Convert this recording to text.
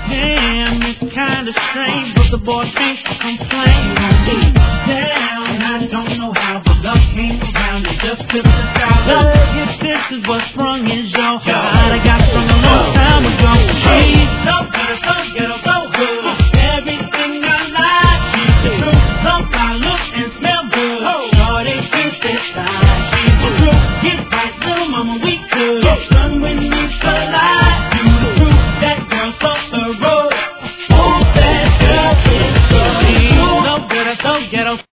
Damn, it's kinda strange, but the boy can't complain. Down, I don't know how, but love came around and just took the